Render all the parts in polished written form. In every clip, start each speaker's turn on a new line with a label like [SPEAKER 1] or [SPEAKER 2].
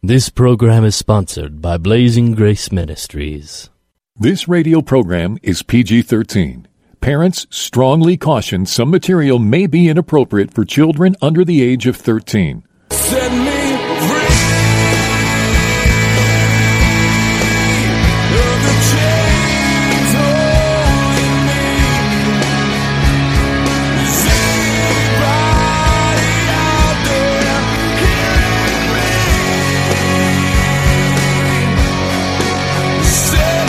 [SPEAKER 1] This program is sponsored by Blazing Grace Ministries.
[SPEAKER 2] This radio program is PG-13. Parents strongly caution some material may be inappropriate for children under the age of 13.
[SPEAKER 3] Set me free of the chains holding me. Is anybody out there hearing me? Set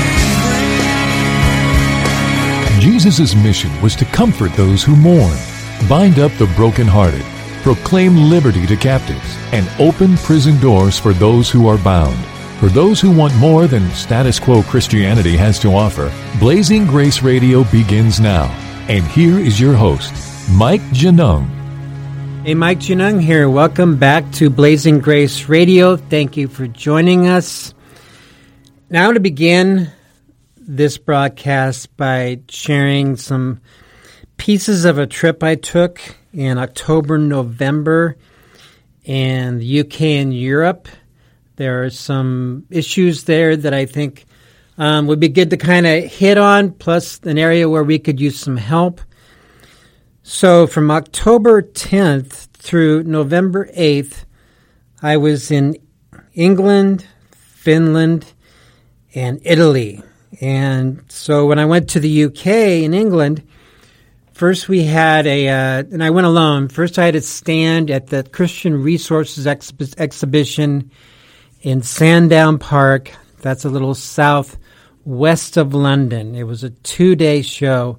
[SPEAKER 3] me free.
[SPEAKER 2] Jesus' mission was to comfort those who mourn, bind up the brokenhearted, proclaim liberty to captives, and open prison doors for those who are bound. For those who want more than status quo Christianity has to offer, Blazing Grace Radio begins now. And here is your host, Mike Genung.
[SPEAKER 4] Hey, Mike Genung here. Welcome back to Blazing Grace Radio. Thank you for joining us. Now to begin this broadcast by sharing some pieces of a trip I took in October, November in the UK and Europe. There are some issues there that I think would be good to kind of hit on, plus an area where we could use some help. So from October 10th through November 8th, I was in England, Finland, and Italy. And so when I went to the UK in England, first we had and I went alone. First I had to stand at the Christian Resources exhibition in Sandown Park. That's a little southwest of London. It was a 2-day show.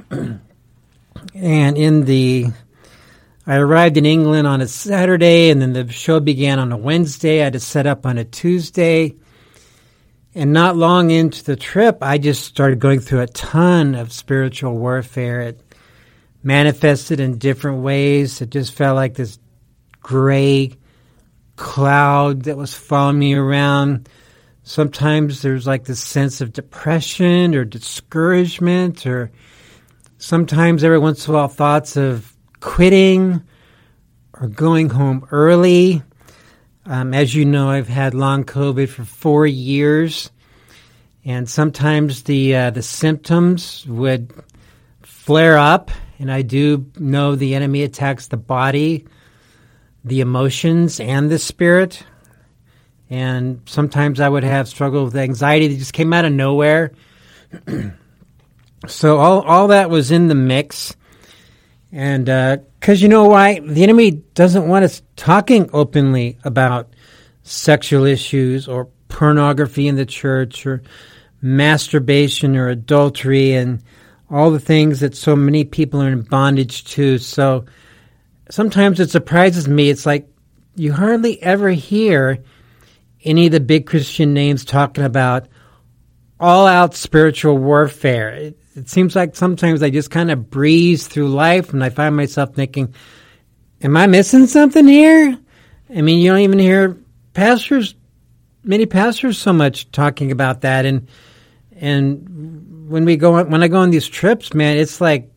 [SPEAKER 4] And I arrived in England on a Saturday, and then the show began on a Wednesday. I had to set up on a Tuesday. And not long into the trip, I just started going through a ton of spiritual warfare. It manifested in different ways. It just felt like this gray cloud that was following me around. Sometimes there's like this sense of depression or discouragement, or sometimes every once in a while thoughts of quitting or going home early. As you know, I've had long COVID for 4 years, and sometimes the symptoms would flare up, and I do know the enemy attacks the body, the emotions, and the spirit. And sometimes I would have struggle with anxiety that just came out of nowhere. So all that was in the mix. And because you know why? The enemy doesn't want us talking openly about sexual issues or pornography in the church or masturbation or adultery and all the things that so many people are in bondage to. So sometimes it surprises me. It's like you hardly ever hear any of the big Christian names talking about all-out spiritual warfare. It seems like sometimes I just kind of breeze through life, and I find myself thinking, am I missing something here? I mean, you don't even hear many pastors so much talking about that. And when I go on these trips, man, it's like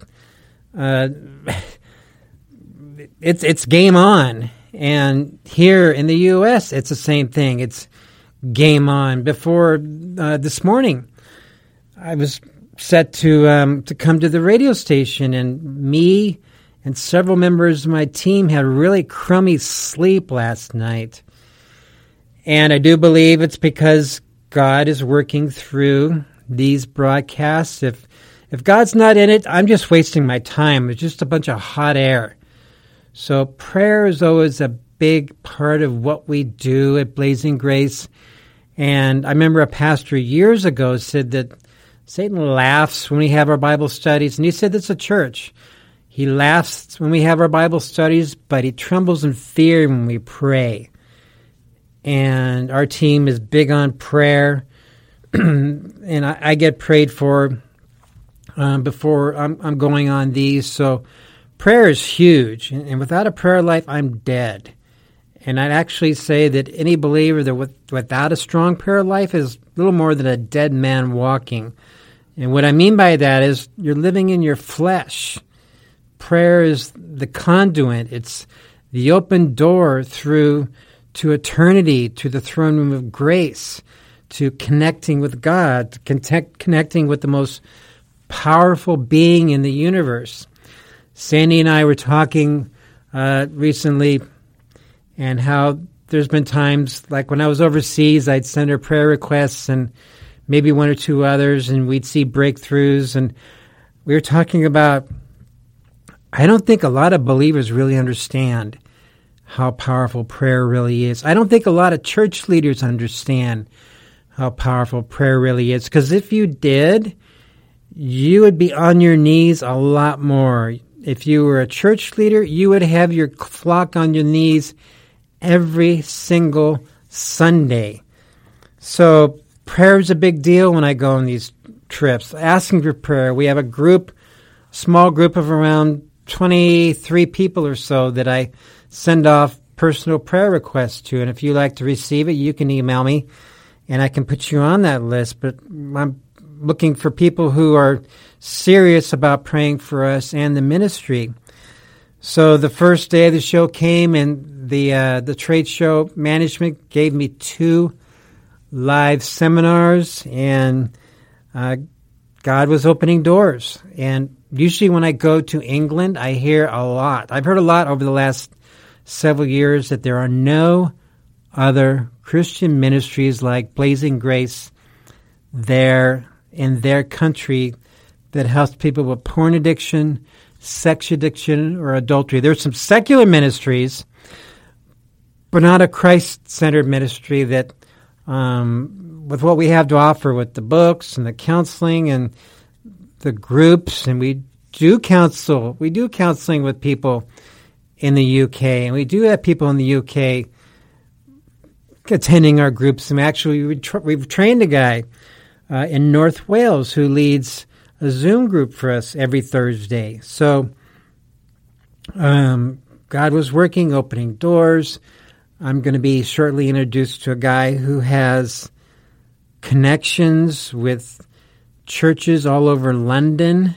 [SPEAKER 4] it's game on. And here in the U.S., it's the same thing. It's game on. Before this morning, I was set to come to the radio station, and me and several members of my team had really crummy sleep last night. And I do believe it's because God is working through these broadcasts. If God's not in it, I'm just wasting my time. It's just a bunch of hot air. So prayer is always a big part of what we do at Blazing Grace. And I remember a pastor years ago said that Satan laughs when we have our Bible studies, and he said that's a church. He laughs when we have our Bible studies, but he trembles in fear when we pray. And our team is big on prayer, and I get prayed for before I'm going on these. So prayer is huge, and without a prayer life, I'm dead. And I'd actually say that any believer that without a strong prayer life is little more than a dead man walking. And what I mean by that is you're living in your flesh. Prayer is the conduit. It's the open door through to eternity, to the throne room of grace, to connecting with God, to connecting with the most powerful being in the universe. Sandy and I were talking recently, and how there's been times, like when I was overseas, I'd send her prayer requests and maybe one or two others, and we'd see breakthroughs. And we were talking about, I don't think a lot of believers really understand how powerful prayer really is. I don't think a lot of church leaders understand how powerful prayer really is, because if you did, you would be on your knees a lot more. If you were a church leader, you would have your flock on your knees every single Sunday. So prayer is a big deal when I go on these trips, asking for prayer. We have a small group of around 23 people or so that I send off personal prayer requests to. And if you like to receive it, you can email me and I can put you on that list. But I'm looking for people who are serious about praying for us and the ministry. So the first day of the show came, and the trade show management gave me 2 live seminars, and God was opening doors. And usually when I go to England, I hear a lot. I've heard a lot over the last several years that there are no other Christian ministries like Blazing Grace there in their country that helps people with porn addiction, sex addiction, or adultery. There's some secular ministries, but not a Christ-centered ministry that, with what we have to offer with the books and the counseling and the groups, and we do counseling with people in the UK, and we do have people in the UK attending our groups. And actually, we've trained a guy in North Wales who leads a Zoom group for us every Thursday. So God was working, opening doors. I'm going to be shortly introduced to a guy who has connections with churches all over London,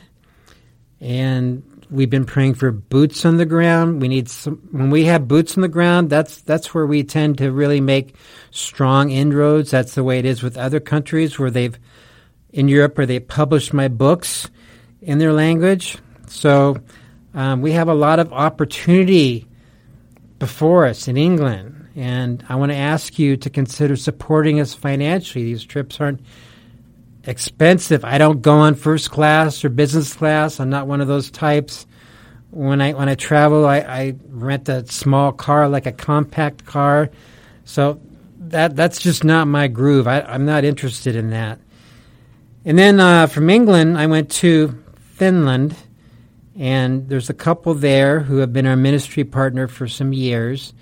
[SPEAKER 4] and we've been praying for boots on the ground. When we have boots on the ground, that's where we tend to really make strong inroads. That's the way it is with other countries in Europe where they published my books in their language. So we have a lot of opportunity before us in England, and I want to ask you to consider supporting us financially. These trips aren't expensive. I don't go on first class or business class. I'm not one of those types. When I travel, I rent a small car, like a compact car. So that's just not my groove. I'm not interested in that. And then from England, I went to Finland, and there's a couple there who have been our ministry partner for some years.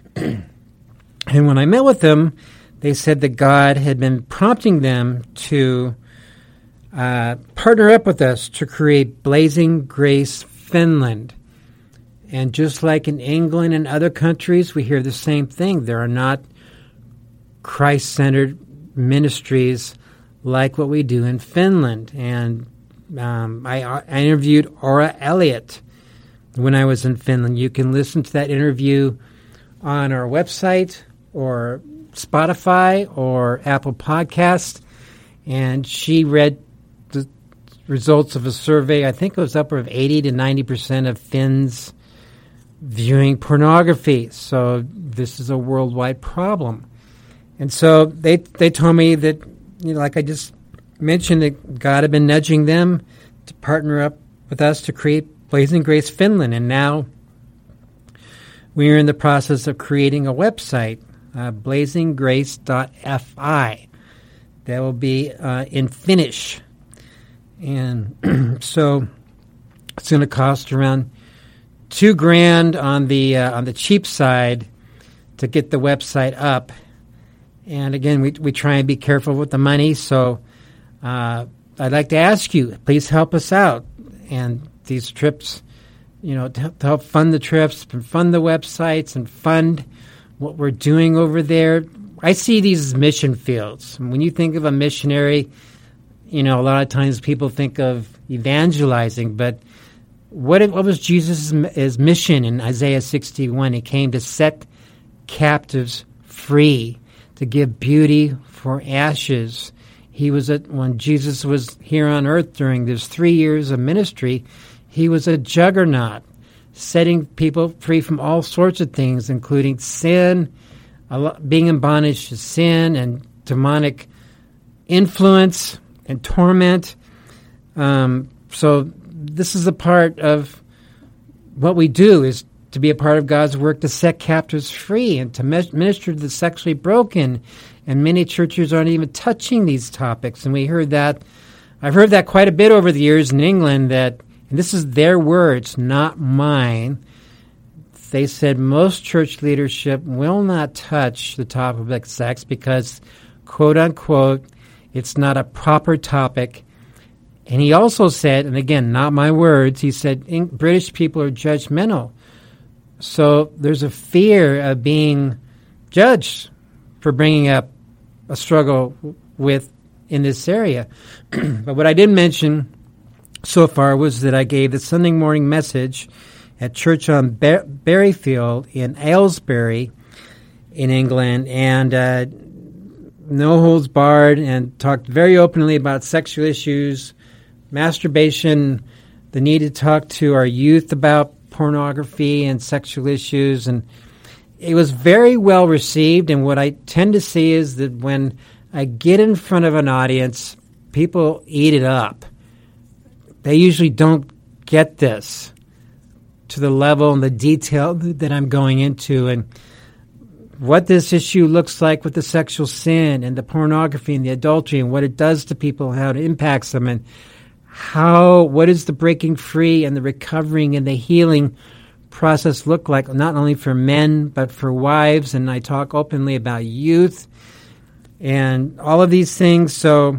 [SPEAKER 4] And when I met with them, they said that God had been prompting them to partner up with us to create Blazing Grace Finland. And just like in England and other countries, we hear the same thing. There are not Christ-centered ministries like what we do in Finland. And I interviewed Aura Elliott when I was in Finland. You can listen to that interview on our website or Spotify or Apple Podcast. And she read the results of a survey. I think it was upward of 80 to 90% of Finns viewing pornography. So this is a worldwide problem. And so they told me that, like I just mentioned, that God had been nudging them to partner up with us to create Blazing Grace Finland. And now we are in the process of creating a website, blazinggrace.fi. That will be in Finnish. And so it's going to cost around $2,000 on the cheap side to get the website up. And again, we try and be careful with the money. So I'd like to ask you, please help us out. And these trips, to help fund the trips, and fund the websites, and fund what we're doing over there. I see these as mission fields. When you think of a missionary, a lot of times people think of evangelizing, but what was Jesus' mission in Isaiah 61? He came to set captives free, to give beauty for ashes. He was when Jesus was here on earth during his 3 years of ministry, he was a juggernaut, setting people free from all sorts of things, including sin, being in bondage to sin and demonic influence and torment. So this is a part of what we do, is to be a part of God's work to set captives free and to minister to the sexually broken. And many churches aren't even touching these topics. And we heard that. I've heard that quite a bit over the years in England, that, and this is their words, not mine. They said most church leadership will not touch the topic of sex because, quote unquote, it's not a proper topic. And he also said, and again, not my words, he said British people are judgmental. So there's a fear of being judged for bringing up a struggle with in this area. But what I didn't mention so far was that I gave the Sunday morning message at Church on Berryfield in Aylesbury in England, and no holds barred, and talked very openly about sexual issues, masturbation, the need to talk to our youth about pornography and sexual issues. And it was very well received. And what I tend to see is that when I get in front of an audience, people eat it up. They usually don't get this to the level and the detail that I'm going into, and what this issue looks like with the sexual sin and the pornography and the adultery and what it does to people, how it impacts them, and what is the breaking free and the recovering and the healing process look like, not only for men but for wives. And I talk openly about youth and all of these things. So,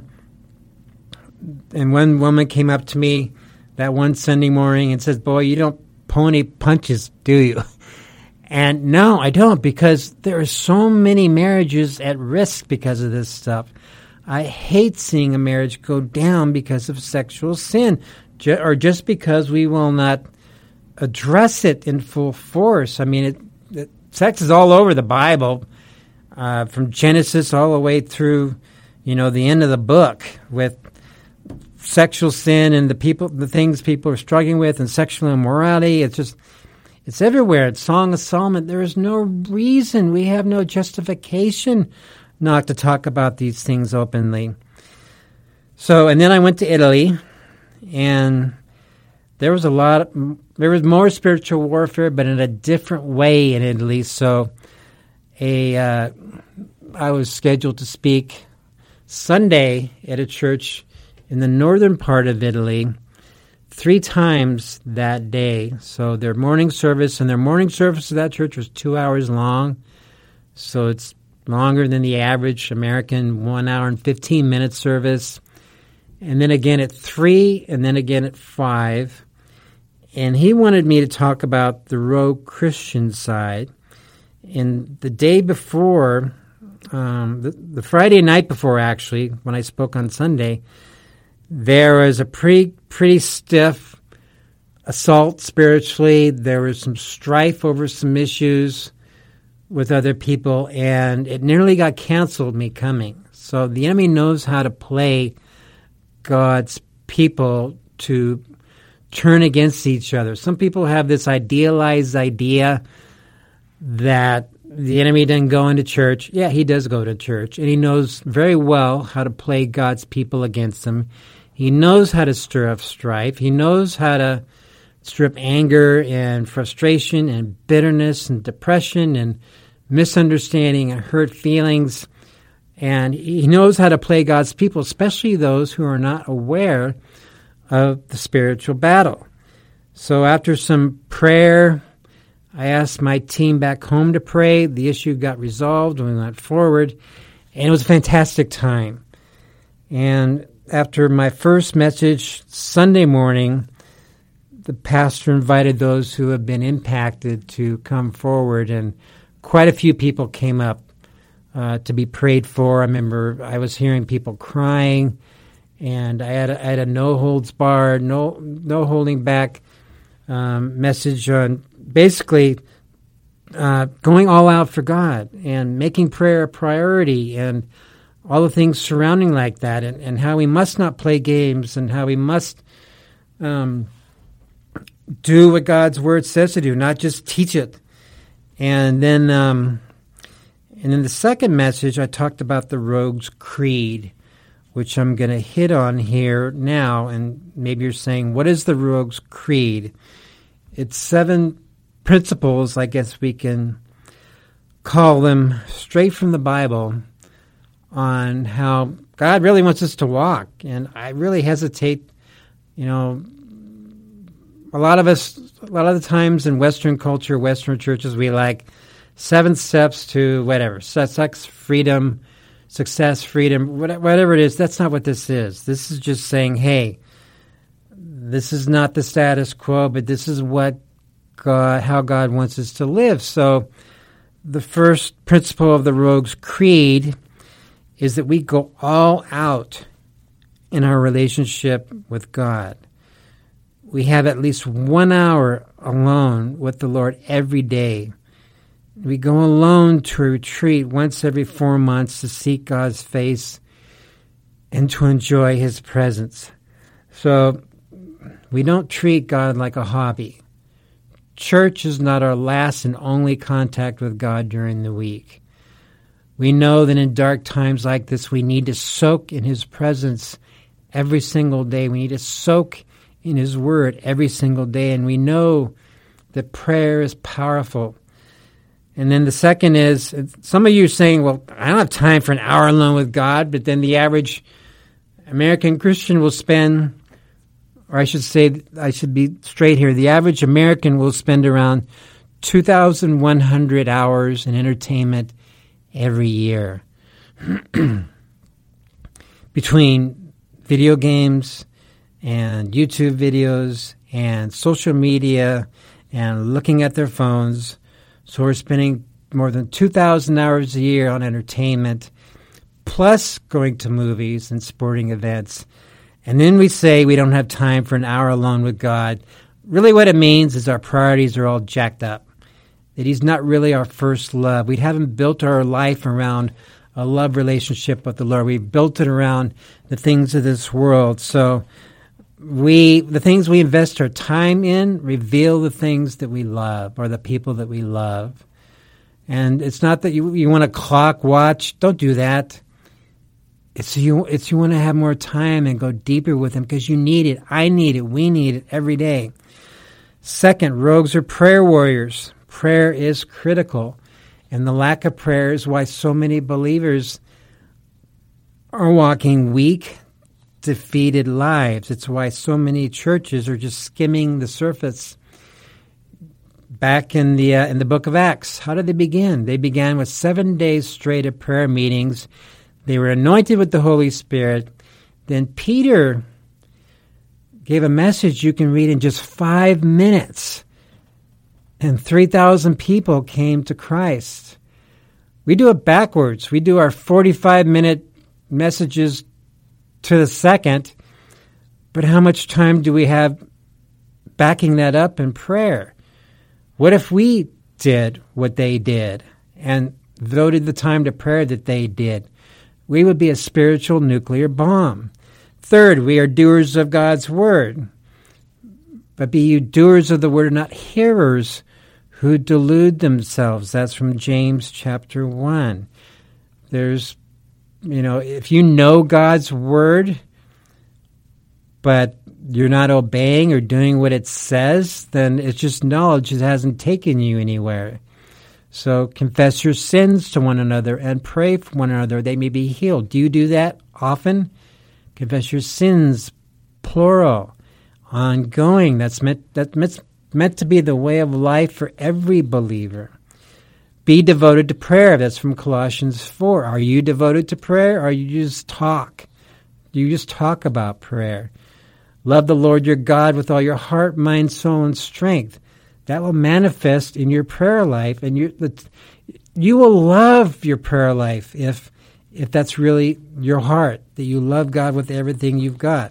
[SPEAKER 4] and one woman came up to me that one Sunday morning and says, "Boy, you don't pull any punches, do you?" And no, I don't, because there are so many marriages at risk because of this stuff. I hate seeing a marriage go down because of sexual sin, or just because we will not address it in full force. I mean, sex is all over the Bible, from Genesis all the way through, the end of the book, with sexual sin and the things people are struggling with, and sexual immorality. It's everywhere. It's Song of Solomon. There is no reason, we have no justification not to talk about these things openly. So, and then I went to Italy, and there was more spiritual warfare, but in a different way in Italy. So, I was scheduled to speak Sunday at a church in the northern part of Italy 3 times that day. So their morning service of that church was 2 hours long. So it's longer than the average American 1 hour and 15 minute service. And then again at 3, and then again at 5. And he wanted me to talk about the rogue Christian side. And the day before, the Friday night before, actually, when I spoke on Sunday, there was a pretty stiff assault spiritually. There was some strife over some issues with other people, and it nearly got canceled, me coming. So the enemy knows how to play God's people to turn against each other. Some people have this idealized idea that the enemy doesn't go into church. Yeah, he does go to church, and he knows very well how to play God's people against them. He knows how to stir up strife. He knows how to stir up anger and frustration and bitterness and depression and misunderstanding and hurt feelings. And he knows how to play God's people, especially those who are not aware of the spiritual battle. So after some prayer, I asked my team back home to pray. The issue got resolved and we went forward. And it was a fantastic time. And after my first message Sunday morning, the pastor invited those who have been impacted to come forward, and quite a few people came up to be prayed for. I remember I was hearing people crying, and I had a no holds barred, no holding back message on basically going all out for God and making prayer a priority and all the things surrounding like that, and how we must not play games and how we must do what God's Word says to do, not just teach it. And then in the second message, I talked about the Rogues Creed, which I'm going to hit on here now. And maybe you're saying, what is the Rogues Creed? It's 7 principles, I guess we can call them, straight from the Bible on how God really wants us to walk. And I really hesitate, a lot of the times in Western culture, Western churches, we like 7 steps to whatever, sex, freedom, success, freedom, whatever it is. That's not what this is. This is just saying, hey, this is not the status quo, but this is how God wants us to live. So the first principle of the Rogues Creed is that we go all out in our relationship with God. We have at least 1 hour alone with the Lord every day. We go alone to a retreat once every 4 months to seek God's face and to enjoy His presence. So we don't treat God like a hobby. Church is not our last and only contact with God during the week. We know that in dark times like this, we need to soak in His presence every single day. We need to soak in His Word every single day. And we know that prayer is powerful. And then the second is, some of you are saying, well, I don't have time for an hour alone with God, but then the average American Christian will spend, or I should say, I should be straight here, the average American will spend around 2,100 hours in entertainment every year. Between video games and YouTube videos and social media and looking at their phones. So we're spending more than 2,000 hours a year on entertainment, plus going to movies and sporting events. And then we say we don't have time for an hour alone with God. Really what it means is our priorities are all jacked up, that He's not really our first love. We haven't built our life around a love relationship with the Lord. We've built it around the things of this world. So the things we invest our time in reveal the things that we love or the people that we love. And it's not that you want to clock watch. Don't do that. It's you want to have more time and go deeper with Him because you need it. I need it. We need it every day. Second, rogues are prayer warriors. Prayer is critical. And the lack of prayer is why so many believers are walking weak, defeated lives. It's why so many churches are just skimming the surface. Back in the book of Acts, how did they begin? They began with 7 days straight of prayer meetings. They were anointed with the Holy Spirit. Then Peter gave a message you can read in just 5 minutes. And 3,000 people came to Christ. We do it backwards. We do our 45-minute messages to the second, but how much time do we have backing that up in prayer? What if we did what they did and devoted the time to prayer that they did? We would be a spiritual nuclear bomb. Third, we are doers of God's word. But be you doers of the word, not hearers who delude themselves. That's from James chapter 1. There's if you know God's word, but you're not obeying or doing what it says, then it's just knowledge. It hasn't taken you anywhere. So confess your sins to one another and pray for one another. They may be healed. Do you do that often? Confess your sins, plural, ongoing. That's meant to be the way of life for every believer. Be devoted to prayer. That's from Colossians 4. Are you devoted to prayer, or you just talk? Do you just talk about prayer? Love the Lord your God with all your heart, mind, soul, and strength. That will manifest in your prayer life, and you will love your prayer life if that's really your heart, that you love God with everything you've got.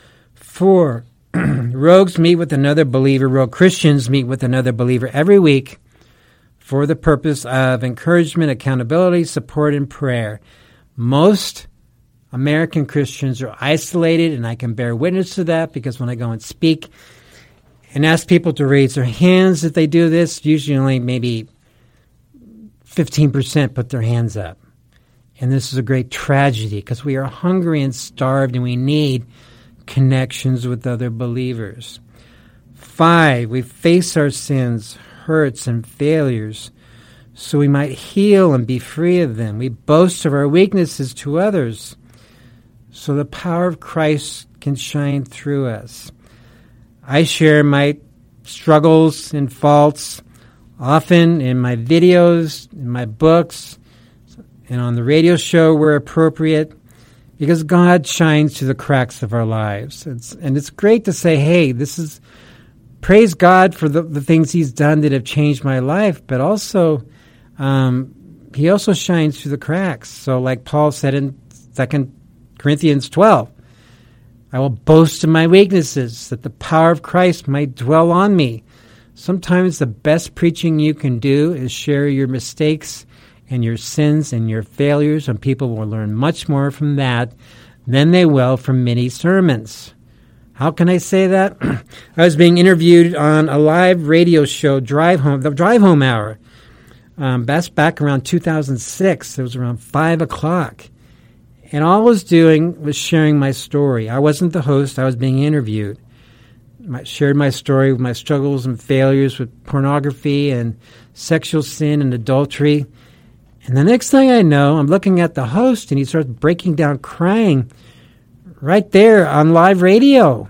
[SPEAKER 4] 4, rogues meet with another believer. Rogue Christians meet with another believer every week for the purpose of encouragement, accountability, support, and prayer. Most American Christians are isolated, and I can bear witness to that because when I go and speak and ask people to raise their hands if they do this, usually only maybe 15% put their hands up. And this is a great tragedy because we are hungry and starved and we need connections with other believers. 5, we face our sins, hurts, and failures so we might heal and be free of them. We boast of our weaknesses to others so the power of Christ can shine through us. I share my struggles and faults often in my videos, in my books, and on the radio show where appropriate, because God shines through the cracks of our lives. It's great to say, hey, praise God for the things He's done that have changed my life, but also He also shines through the cracks. So like Paul said in 2 Corinthians 12, I will boast in my weaknesses, that the power of Christ might dwell on me. Sometimes the best preaching you can do is share your mistakes and your sins and your failures, and people will learn much more from that than they will from many sermons. How can I say that? I was being interviewed on a live radio show, the Drive Home Hour. That's back around 2006. It was around 5 o'clock. And all I was doing was sharing my story. I wasn't the host. I was being interviewed. I shared my story with my struggles and failures with pornography and sexual sin and adultery. And the next thing I know, I'm looking at the host, and he starts breaking down crying right there on live radio.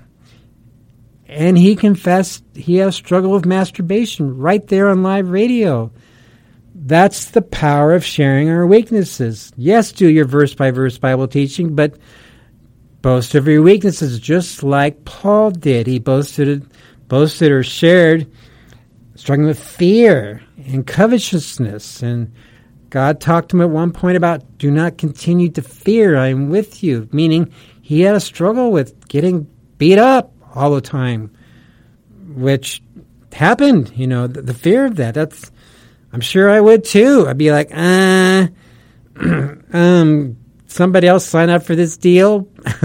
[SPEAKER 4] And he confessed he has struggled with masturbation right there on live radio. That's the power of sharing our weaknesses. Yes, do your verse-by-verse Bible teaching, but boast of your weaknesses just like Paul did. He boasted or shared struggling with fear and covetousness. And God talked to him at one point about, do not continue to fear, I am with you, meaning he had a struggle with getting beat up all the time, which happened, the fear of that. I'm sure I would too. I'd be like, somebody else sign up for this deal.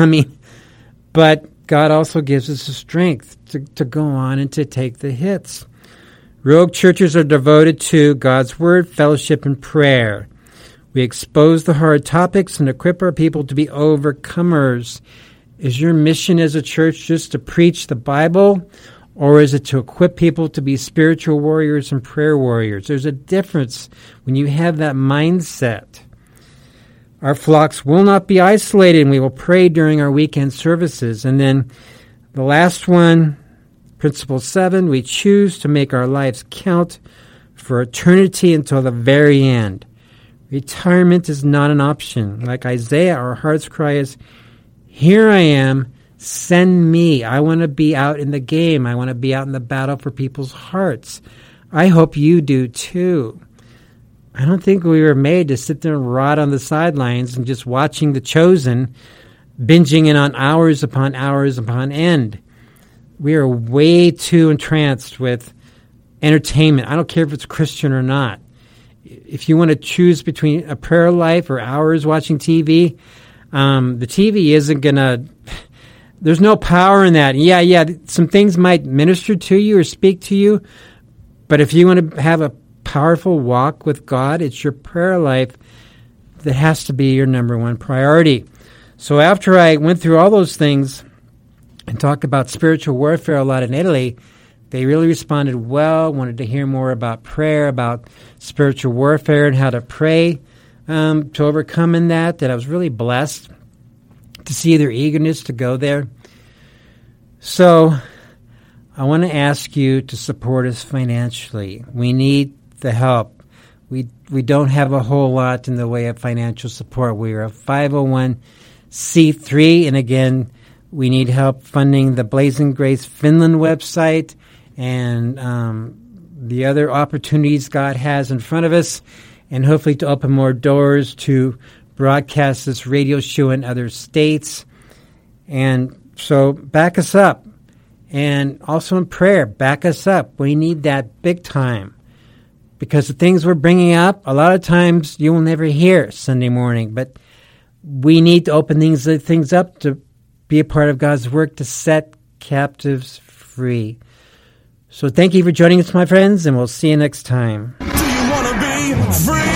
[SPEAKER 4] But God also gives us the strength to go on and to take the hits. Rogue churches are devoted to God's Word, fellowship, and prayer. We expose the hard topics and equip our people to be overcomers. Is your mission as a church just to preach the Bible, or is it to equip people to be spiritual warriors and prayer warriors? There's a difference when you have that mindset. Our flocks will not be isolated, and we will pray during our weekend services. And then the last one, Principle 7, we choose to make our lives count for eternity until the very end. Retirement is not an option. Like Isaiah, our heart's cry is, here I am, send me. I want to be out in the game. I want to be out in the battle for people's hearts. I hope you do too. I don't think we were made to sit there and rot on the sidelines and just watching The Chosen, binging it on hours upon end. We are way too entranced with entertainment. I don't care if it's Christian or not. If you want to choose between a prayer life or hours watching TV, the TV isn't going to... There's no power in that. Yeah, some things might minister to you or speak to you, but if you want to have a powerful walk with God, it's your prayer life that has to be your number one priority. So after I went through all those things and talked about spiritual warfare a lot in Italy, they really responded well, wanted to hear more about prayer, about spiritual warfare and how to pray to overcome in that I was really blessed to see their eagerness to go there. So I want to ask you to support us financially. We need the help. We don't have a whole lot in the way of financial support. We are a 501c3, and again, we need help funding the Blazing Grace Finland website and the other opportunities God has in front of us, and hopefully to open more doors to broadcast this radio show in other states. And so back us up. And also in prayer, back us up. We need that big time. because the things we're bringing up, a lot of times you will never hear Sunday morning, but we need to open things up to be a part of God's work to set captives free. So thank you for joining us, my friends, and we'll see you next time.
[SPEAKER 3] Do you want to be free?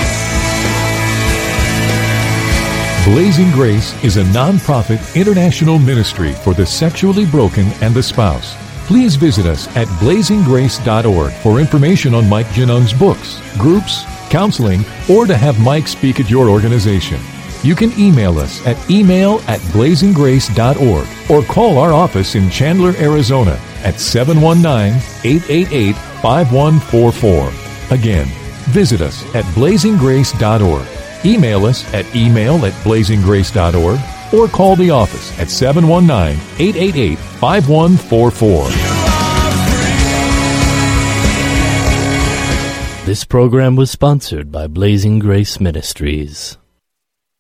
[SPEAKER 2] Blazing Grace is a non-profit international ministry for the sexually broken and the spouse. Please visit us at blazinggrace.org for information on Mike Genung's books, groups, counseling, or to have Mike speak at your organization. You can email us at email@blazinggrace.org or call our office in Chandler, Arizona at 719-888-5144. Again, visit us at blazinggrace.org. Email us at email@blazinggrace.org or call the office at 719-888-5144.
[SPEAKER 1] This program was sponsored by Blazing Grace Ministries.